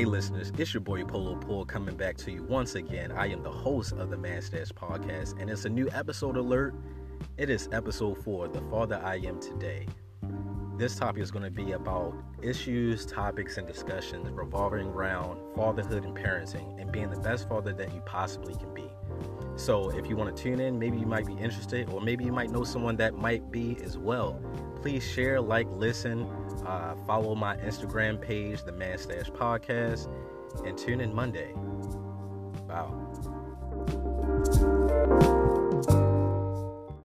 Hey listeners, it's your boy Polo Pool coming back to you once again. I am the host of the Man Stash Podcast, and it's a new episode alert. It is episode 4, The Father I Am Today. This topic is going to be about issues, topics, and discussions revolving around fatherhood and parenting and being the best father that you possibly can be. So if you want to tune in, maybe you might be interested, or maybe you might know someone that might be as well. Please share, like, listen, follow my Instagram page, The Man Stash Podcast, and tune in Monday. Wow.